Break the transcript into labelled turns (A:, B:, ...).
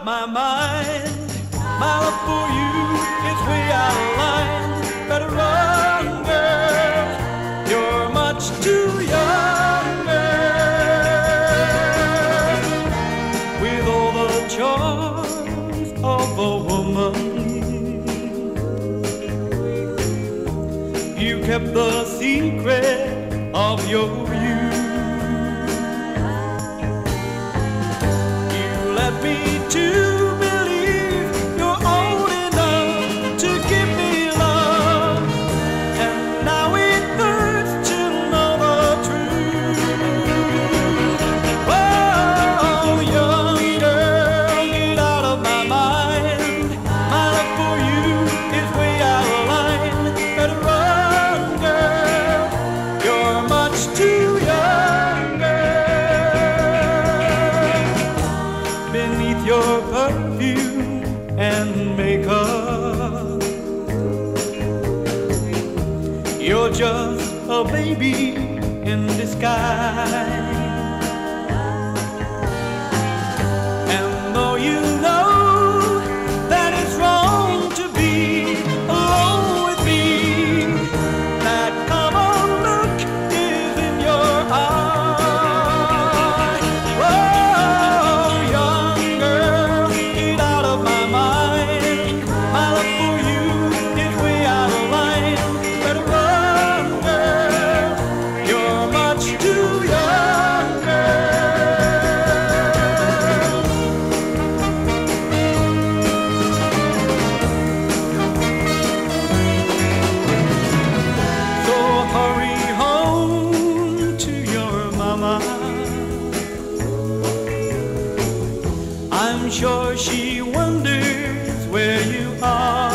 A: of my mind. My love for you is way out of line. Better run, girl, you're much too young, girl. With all the charms of a woman, you kept the secret of your youth. You led me to believe you're old enough to give me love, and now it hurts to know the truth. Oh, young girl, get out of my mind. My love for you is way out of line. Better run, girl, you're much too young, girl. Beneath your perfume and makeup, you're just a baby in disguise. And though you know that it's wrong to be alone with me, that common look is in your eye. Oh, young girl, get out of my mind. My love for you is way out of line. Better run, girl, you're much too young, girl. So hurry home to your mama. I'm sure she wonders where you are.